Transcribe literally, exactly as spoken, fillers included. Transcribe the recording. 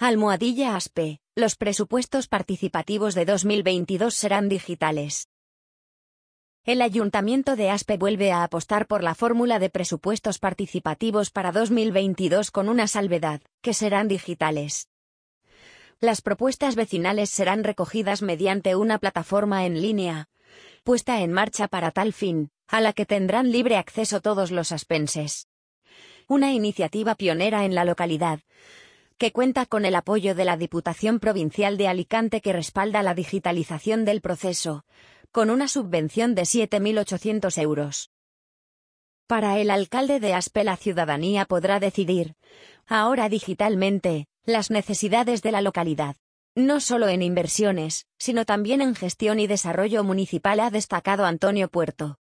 Almohadilla Aspe, los presupuestos participativos de dos mil veintidós serán digitales. El Ayuntamiento de Aspe vuelve a apostar por la fórmula de presupuestos participativos para dos mil veintidós con una salvedad, que serán digitales. Las propuestas vecinales serán recogidas mediante una plataforma en línea, puesta en marcha para tal fin, a la que tendrán libre acceso todos los aspenses. Una iniciativa pionera en la localidad, que cuenta con el apoyo de la Diputación Provincial de Alicante que respalda la digitalización del proceso, con una subvención de siete mil ochocientos euros. Para el alcalde de Aspe la ciudadanía podrá decidir, ahora digitalmente, las necesidades de la localidad. No solo en inversiones, sino también en gestión y desarrollo municipal, ha destacado Antonio Puerto.